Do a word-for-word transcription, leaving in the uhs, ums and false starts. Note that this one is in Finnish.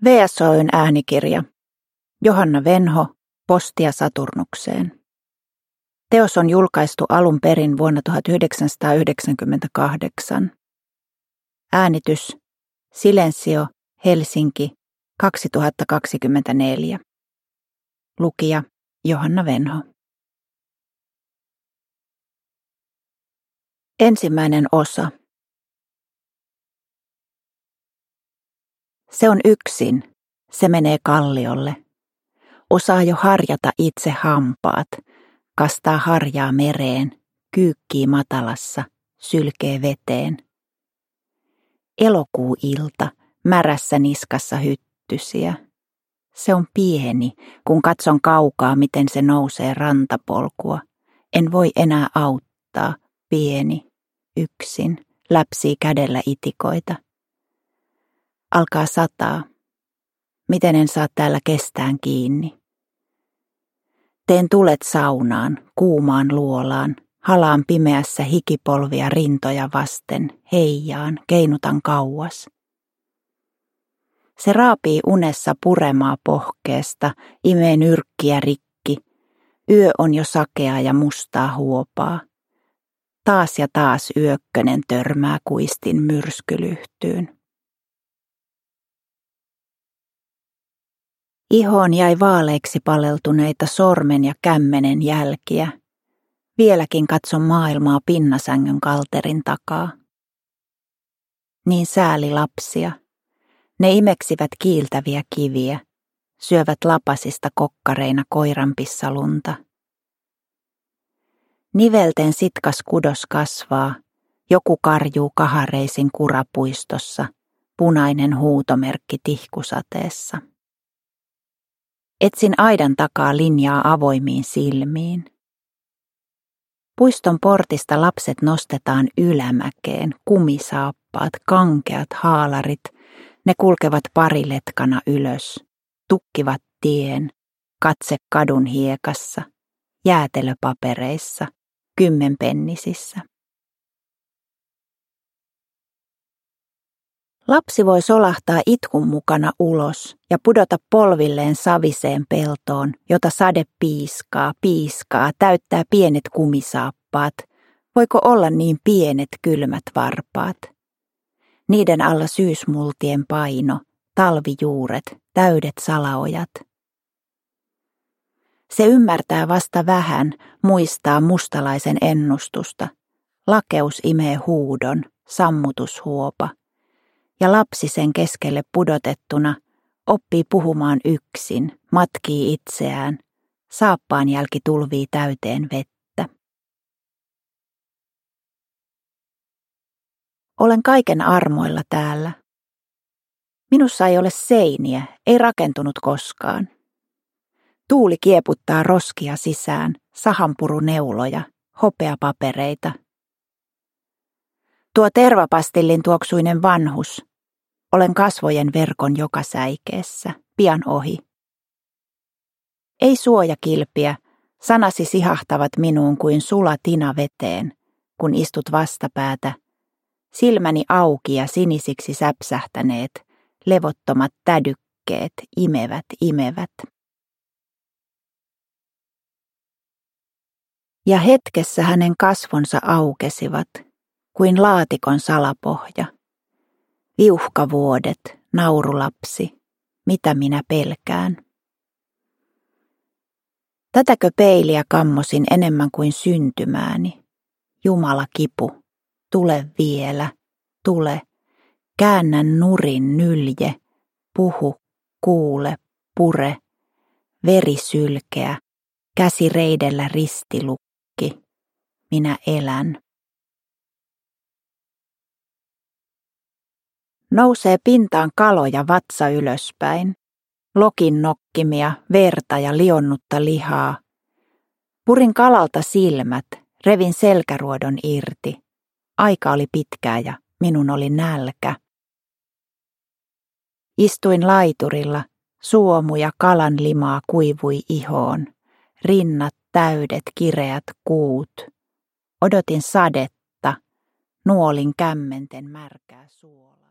V S O:n äänikirja. Johanna Venho, Postia Saturnukseen. Teos on julkaistu alun perin vuonna tuhatyhdeksänsataayhdeksänkymmentäkahdeksan. Äänitys Silensio, Helsinki, kaksituhattakaksikymmentäneljä. Lukija Johanna Venho. Ensimmäinen osa. Se on yksin. Se menee kalliolle. Osaa jo harjata itse hampaat, kastaa harjaa mereen, kyykkii matalassa, sylkee veteen. Elokuuilta, märässä niskassa hyttysiä. Se on pieni, kun katson kaukaa, miten se nousee rantapolkua. En voi enää auttaa, pieni, yksin, läpsii kädellä itikoita. Alkaa sataa. Miten en saa täällä kestään kiinni? Teen tulet saunaan, kuumaan luolaan, halaan pimeässä hikipolvia rintoja vasten, heijaan, keinutan kauas. Se raapii unessa puremaa pohkeesta, imee nyrkkiä rikki. Yö on jo sakea ja mustaa huopaa. Taas ja taas yökkönen törmää kuistin myrskylyhtyyn. Ihoon jäi vaaleiksi paleltuneita sormen ja kämmenen jälkiä. Vieläkin katson maailmaa pinnasängyn kalterin takaa. Niin sääli lapsia. Ne imeksivät kiiltäviä kiviä, syövät lapasista kokkareina koiranpissalunta. Nivelten sitkas kudos kasvaa, joku karjuu kahareisin kurapuistossa, punainen huutomerkki tihkusateessa. Etsin aidan takaa linjaa avoimiin silmiin. Puiston portista lapset nostetaan ylämäkeen, kumisaappaat, kankeat haalarit. Ne kulkevat pariletkana ylös, tukkivat tien, katse kadun hiekassa, jäätelöpapereissa, kymmenpennisissä. Lapsi voi solahtaa itkun mukana ulos ja pudota polvilleen saviseen peltoon, jota sade piiskaa, piiskaa, täyttää pienet kumisaappaat. Voiko olla niin pienet kylmät varpaat? Niiden alla syysmultien paino, talvijuuret, täydet salaojat. Se ymmärtää vasta vähän, muistaa mustalaisen ennustusta. Lakeus imee huudon, sammutushuopa. Ja lapsi sen keskelle pudotettuna oppii puhumaan yksin, matkii itseään, saappaan jälki tulvii täyteen vettä. Olen kaiken armoilla täällä. Minussa ei ole seiniä, ei rakentunut koskaan. Tuuli kieputtaa roskia sisään, sahanpuruneuloja, hopeapapereita. Tuo tervapastillin tuoksuinen vanhus. Olen kasvojen verkon joka säikeessä, pian ohi. Ei suojakilpiä, sanasi sihahtavat minuun kuin sula tina veteen, kun istut vastapäätä. Silmäni auki ja sinisiksi säpsähtäneet, levottomat tädykkeet imevät, imevät. Ja hetkessä hänen kasvonsa aukesivat, kuin laatikon salapohja. Viuhkavuodet, naurulapsi, mitä minä pelkään. Tätäkö peiliä kammosin enemmän kuin syntymääni? Jumala kipu. Tule vielä, tule, käännä nurin nylje, puhu, kuule, pure, veri sylkeä, käsi reidellä ristilukki, minä elän. Nousee pintaan kaloja vatsa ylöspäin, lokin nokkimia, verta ja lionnutta lihaa. Purin kalalta silmät, revin selkäruodon irti. Aika oli pitkää ja minun oli nälkä. Istuin laiturilla, suomu ja kalan limaa kuivui ihoon, rinnat täydet kireät kuut. Odotin sadetta, nuolin kämmenten märkää suolaa.